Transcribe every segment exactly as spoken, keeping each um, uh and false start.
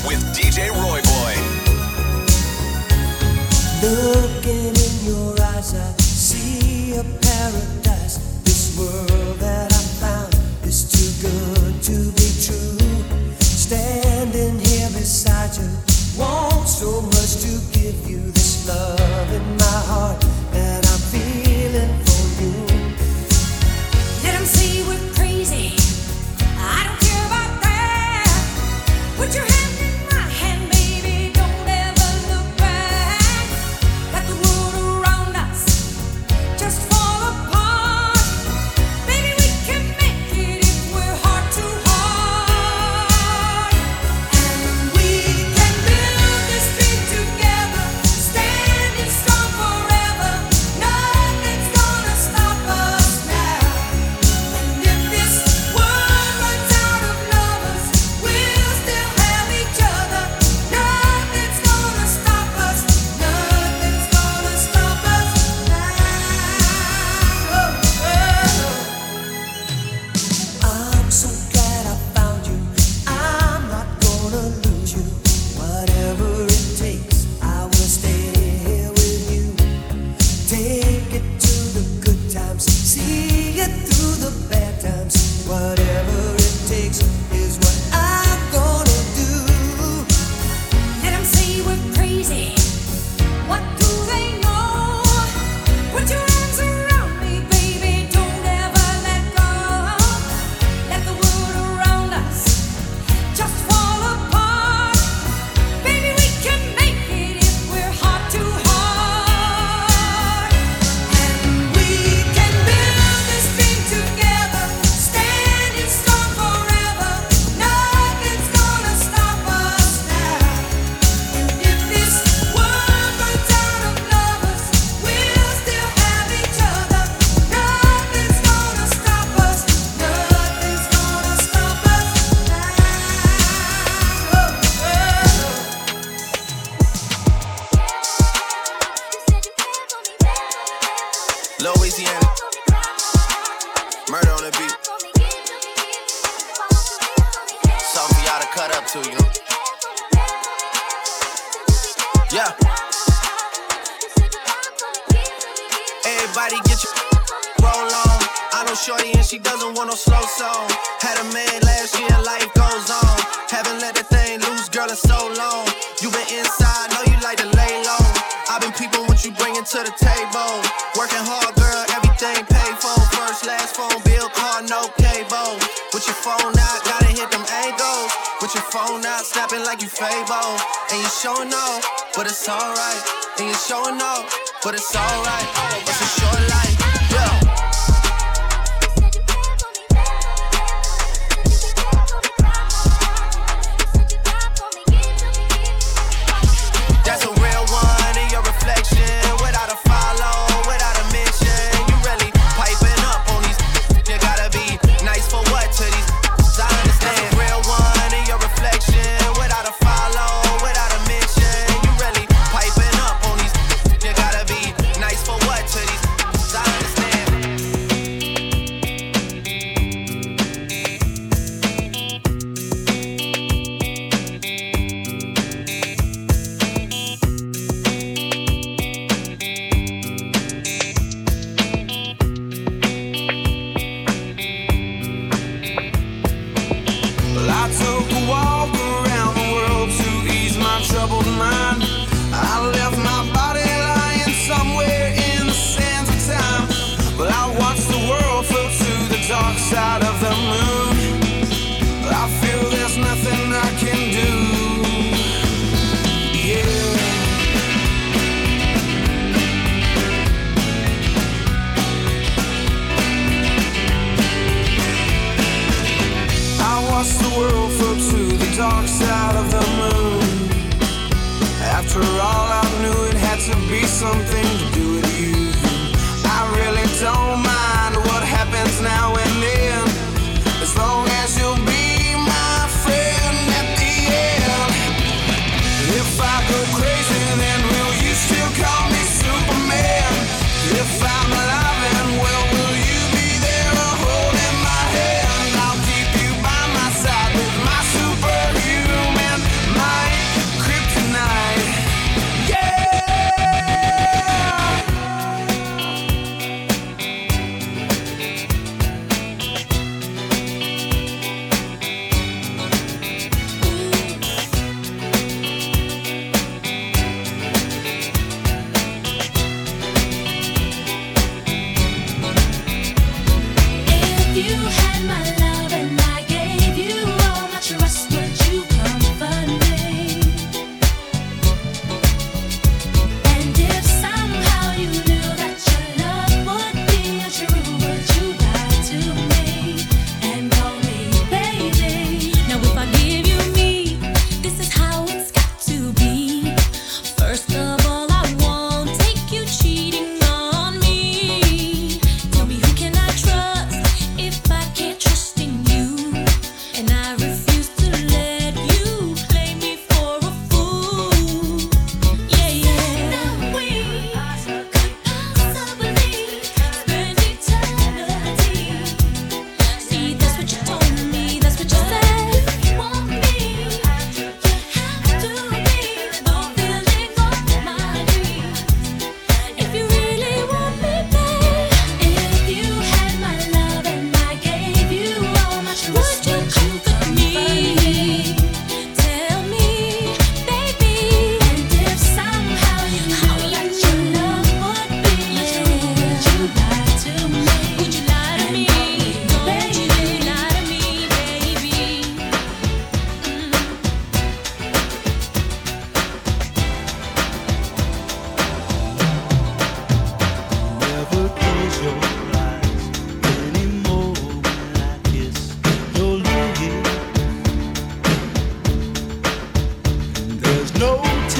with D J Roy Boy. Looking in your eyes, I see a paradise. This world that I found is too good to be true. Standing here beside you, want so much to give you this love in my heart that I'm feeling for you. Let 'em say we're crazy, I don't care about that. Put your hand in my hand, baby, don't ever look back. Let the world around us just fall apart. Baby, we can make it if we're heart to heart. And we can build this dream together, standing strong forever. Nothing's gonna stop us now. And if this world runs out of lovers, we'll still have each other. Nothing's gonna stop us. Nothing's gonna stop us now. I'm so glad I found you. I'm not gonna lose you. Whatever it takes, I will stay here with you. Take it to the good times, see it through the bad times. Whatever it takes is what I'm gonna do. Let 'em say we're crazy. What do they know? Put your arms around me, baby. Don't ever let go. Let the world around us just fall apart. Baby, we can make it if we're heart to heart. And we can build this dream together, standing strong forever. Nothing's gonna stop us now. And if this world runs out of lovers, we'll still have each other. Nothing's gonna stop us. Nothing's gonna stop us now. Louisiana, murder on the beat. Something for y'all to cut up to, you know? Yeah. Everybody get your roll on. I know shorty and she doesn't want no slow song. Had a man last year, life goes on. Haven't let the thing loose, girl, in so long. You been inside, know you like to lay low. I've been peeping what you bringing to the table. Working hard, girl, everything paid for. First, last phone bill, car, no cable. With your phone out, gotta hit them angles. With your phone out, snapping like you Fable. And you showing off, but it's alright. And you showing off, but it's alright. It's a short life, yeah. That's a real one in your reflection. Without a follow, without a mention. You really piping up on these. You gotta be nice for what to these. I understand. That's a real one in your reflection. Without a follow, without a mention. You really piping up on these. You gotta be nice for what to these. I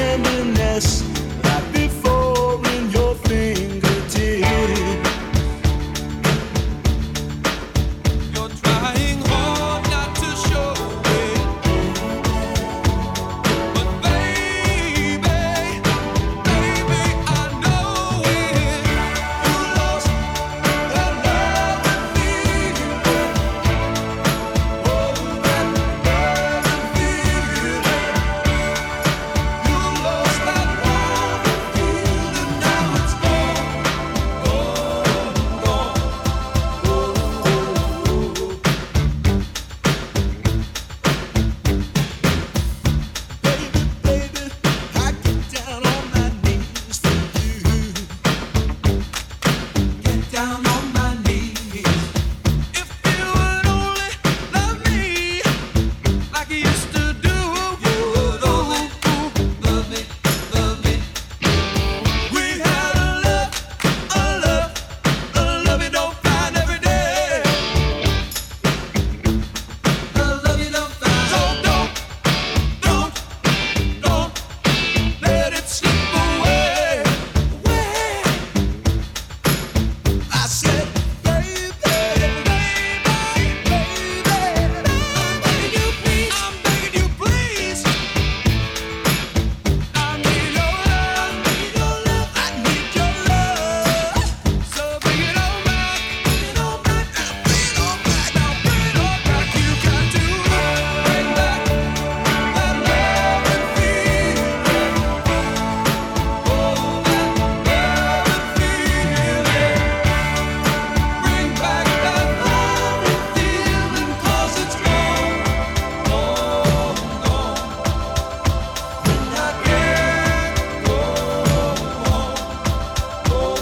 tenderness like before in your fingertips. You're trying hard not to show it, but baby, baby, I know it. You lost that love and feeling. Oh, that love and feeling. You lost that love and feeling. Now it's gone, gone, gone. Baby, baby, I get down on my knees for you. Get down on my knees. If you would only love me like you used to do, you would only love me, love me. We had a love, a love, a love you don't find every day. A love you don't find. So don't, don't, don't let it slip away, away. I said, baby, Baby, baby, I'm begging you, please. I'm begging you, please. I need your love, need your love. I need your love. So bring it on back, bring it on back, now bring it on back, now bring it on back. You got to bring back that love and feeling. Oh, that love and feeling. Bring back that love and feeling, 'cause it's gone, gone, gone. And I can't go on, go on.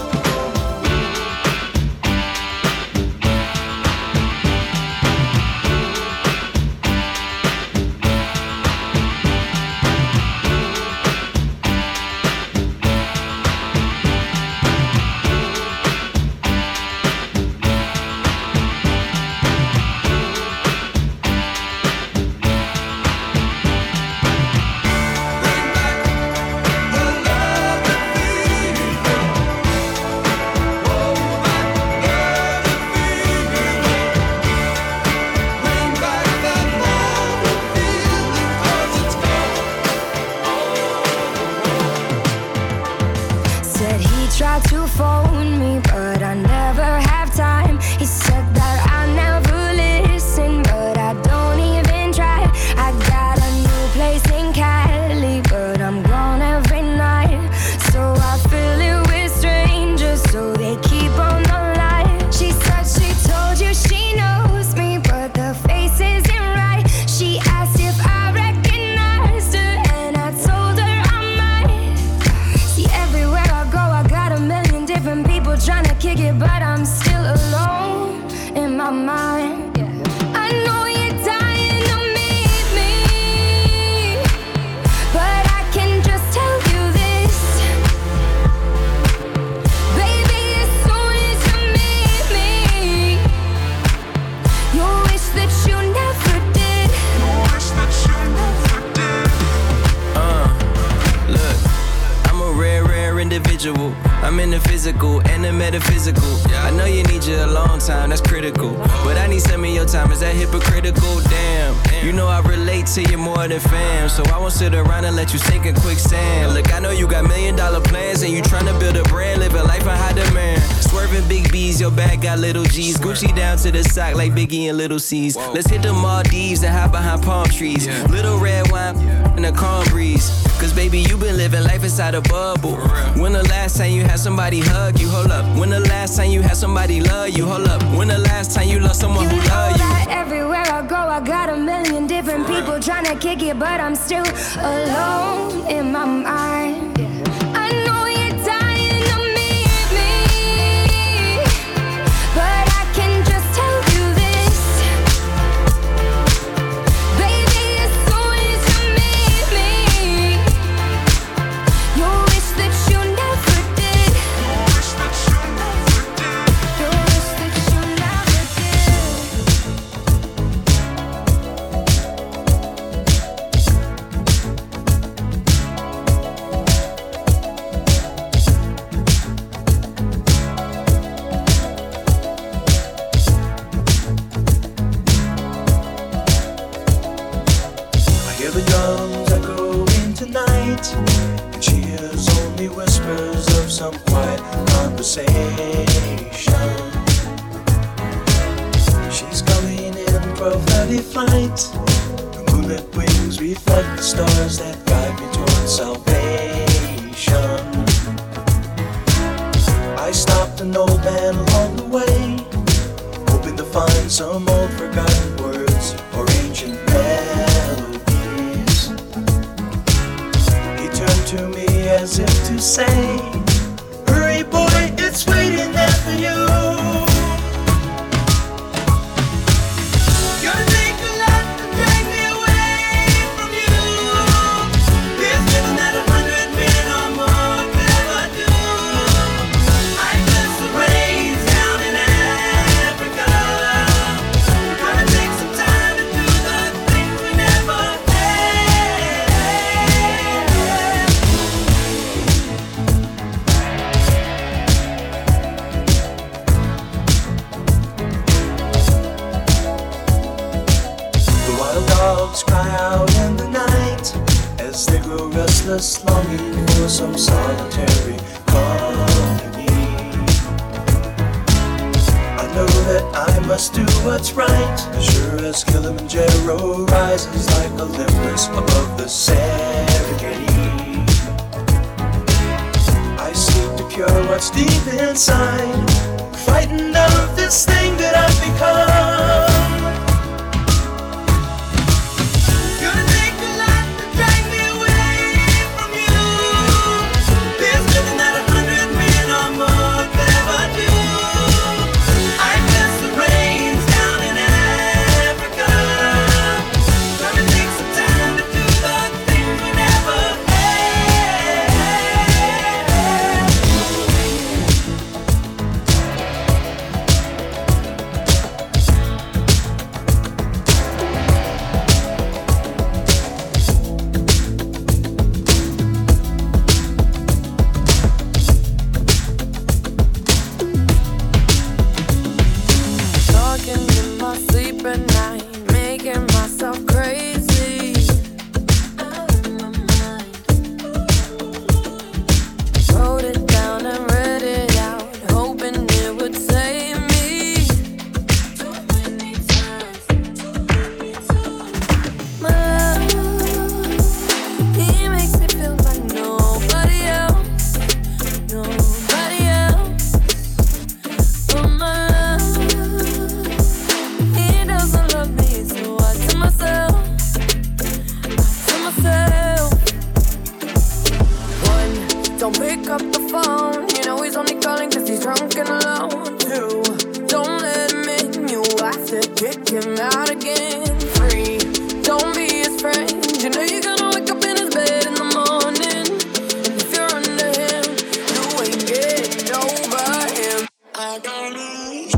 Bring back the love and feeling. Oh, that love and feeling. Bring back that love and feeling, 'cause it's gone. Said he tried to phone me, but I never have time. He said that I never listen, but I don't even try. I got a new place in Cali, but I'm gone every night. So I fill it with strangers, so they keep on the line. She said she told you she knows me, but the face isn't right. She asked if I recognized her, and I told her I might. See, everywhere I go, I got a million different people trying to kick it, but I'm still alone in my mind. I know you're dying to meet me, but I can just tell you this, baby. As soon as you meet me, you'll wish that you never did. Look, I'm a rare, rare individual. I'm in the physical and the metaphysical. I know you need you alone time, that's critical. But I need some of your time, is that hypocritical? Damn, you know I relate to you more than fam. So I won't sit around and let you sink in quicksand. Look, I know you got million dollar plans and you tryna build a brand, living life in high demand. Swerving big B's, your bag got little G's. Gucci down to the sock like Biggie and Little C's. Let's hit the Maldives and hide behind palm trees. Little red wine and a calm breeze. Cause baby, you been living life inside a bubble. When the last time you had somebody hug you? Hold up. When the last time you had somebody love you? Hold up. When the last time you loved someone You who know love you? that everywhere I go, I got a million different people trying to kick it, but I'm still alone in my mind. I know you're dying to meet me, but I can just tell you this, baby. As soon as you meet me, you'll wish that you never did. You'll wish that you never did. some quiet conversation. She's coming in twelve thirty flight. The moonlit wings reflect the stars that guide me towards salvation. I stopped an old man along the way, hoping to find some old forgotten words or ancient melodies. He turned to me as if to say, hurry boy, it's waiting there for you. Gonna take a lot to drag me away from you. There's nothing that a hundred men or more could ever do. I bless the rains down in Africa. We're gonna take some time to do the things we never had. The wild dogs cry out in the night as they grow restless, longing for some solitary company. I know that I must do what's right, as sure as Kilimanjaro rises like Olympus above the Serengeti. I seek to cure what's deep inside, frightened of this thing that I've become. Gonna take a lot to drag me away from you. There's nothing that a hundred men or more could ever do. I bless the rains down in Africa. Gonna take some time to do the things we never had. Talking in my sleep at night, making myself crazy. Out of my mind. Wrote it down and read it out, hoping it would save me. Too many times, too many times. My love, he makes it feel like nobody else, nobody else. Oh my love, he doesn't love me, so I tell myself, I tell myself. One, don't pick up the phone, you know he's only calling cause he's drunk and alone. Two, don't let him in, you have to kick him out again. Three, don't be his friend, you know you're gonna wake up in his bed in the morning. And if you're under him, you ain't getting over him. I got lose.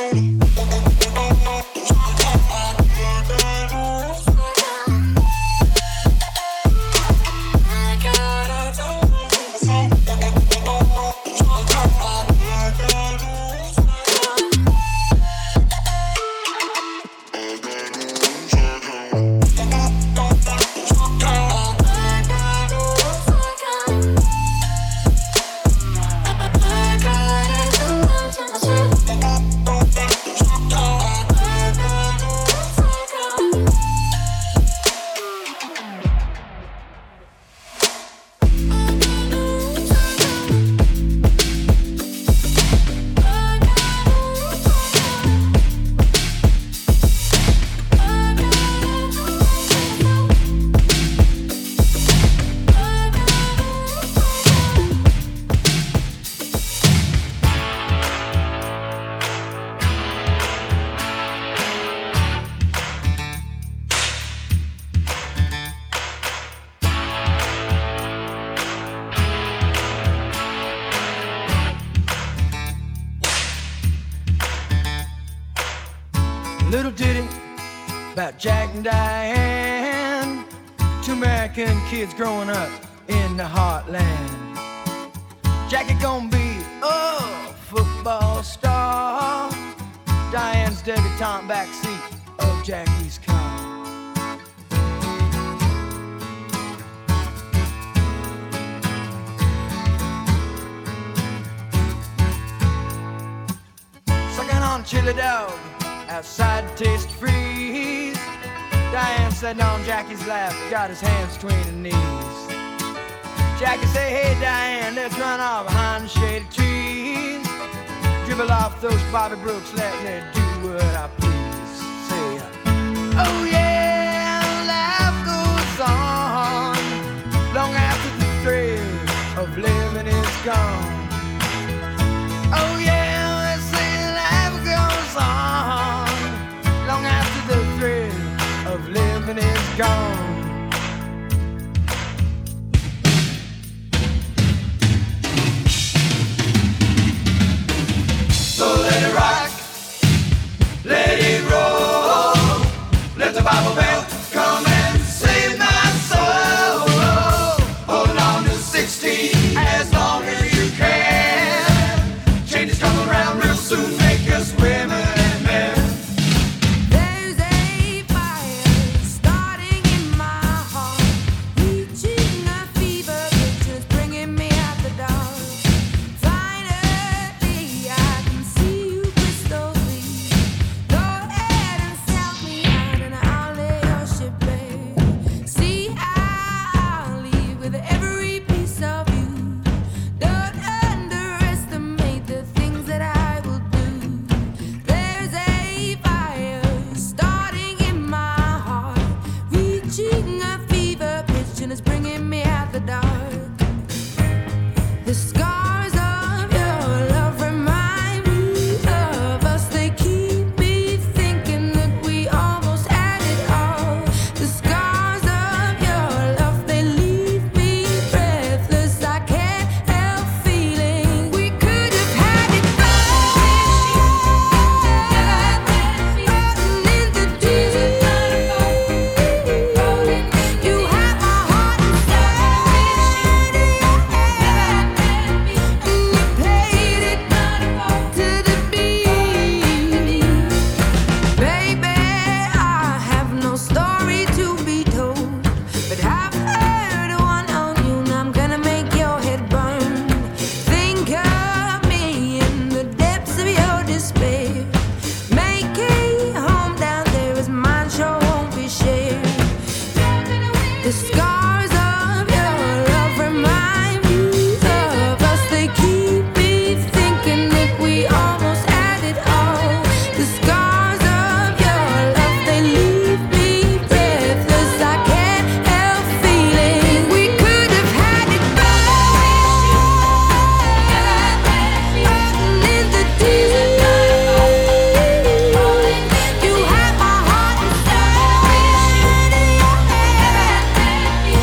Little ditty about Jack and Diane, two American kids growing up in the heartland. Jackie gonna be a football star, Diane's debutante backseat of Jackie's car. grizzly dog outside Taste Freeze. Diane sitting on Jackie's lap, got his hands between her knees. Jackie say, hey Diane, let's run off behind the shady trees. Dribble off those Bobby Brooks, let me do what I please. Say, oh yeah, life goes on long after the thrill of living is gone. Oh yeah, let's say life goes on long after the thrill of living is gone. So let it rock, let it roll, let the Bible belt come and save my soul. Hold on to sixteen as long as you can. Changes come around real soon, make us women and men. There's a fire starting in my heart, reaching a fever pitch, it's bringing me out the dark. Finally, I can see you crystal clear. Go ahead and sell me out, and I'll lay your ship bare. See, I'll leave with every piece of you. Don't underestimate the things that I will do. There's a fire starting in my heart, reaching a fever pitch, and it's bringing me out the dark. The scars of your love remind me of us. They keep me thinking that we almost had it all. The scars of your love, they leave me breathless. I can't help feeling we could have had it all. Floating in the deep. You have my heart and soul. And you played it to the beat. Baby, I have no story to be told, but I've heard one on you, and I'm gonna make your head burn. Think of me in the depths of your despair. Make a home down there as mine sure won't be shared. The scars of your love remind me of us. They keep me thinking that we almost had it all. The scars of your love, they leave me breathless. I can't help feeling we could have had it all. Floating in the deep. You have my heart and soul.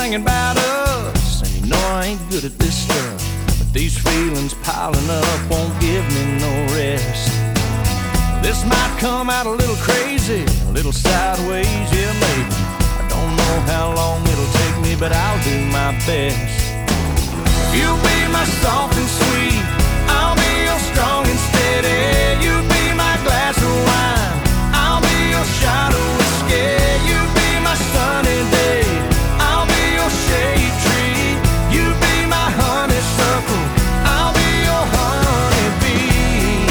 singing about us, and you know I ain't good at this stuff, but these feelings piling up won't give me no rest. This might come out a little crazy, a little sideways, yeah maybe. I don't know how long it'll take me, but I'll do my best. You'll be my soft and sweet, I'll be your strong and steady. You be my glass of wine, I'll be your shot of whiskey. You be my sunny day, I'll be your shade tree. You be my honeysuckle, I'll be your honeybee.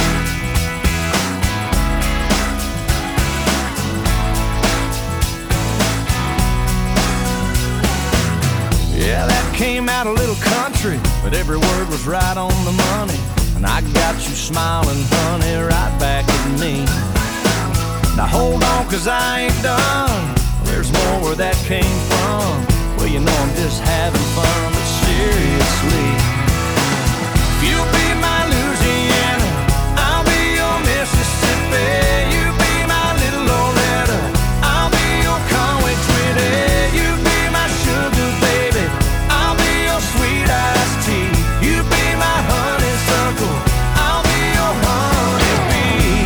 Yeah, that came out a little country, but every word was right on the money. And I got you smiling, honey, right back at me. Now hold on, cause I ain't done. There's more where that came from. Well, you know I'm just having fun, but seriously. You'll be my Louisiana, I'll be your Mississippi. You be my little Loretta, I'll be your Conway Twitty. You be my sugar baby, I'll be your sweet iced tea. You be my honeysuckle, I'll be your honeybee.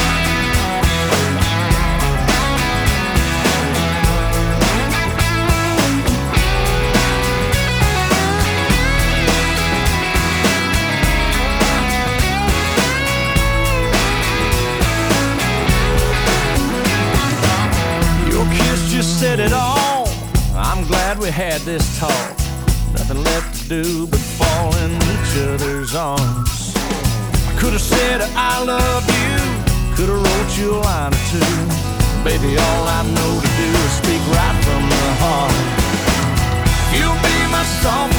Your kiss just said it all. I'm glad we had this talk. Nothing left to do but fall in each other's arms. I could've said I love you, could've wrote you a line or two. Baby, all I know to do is speak right from the heart. You'll be my soft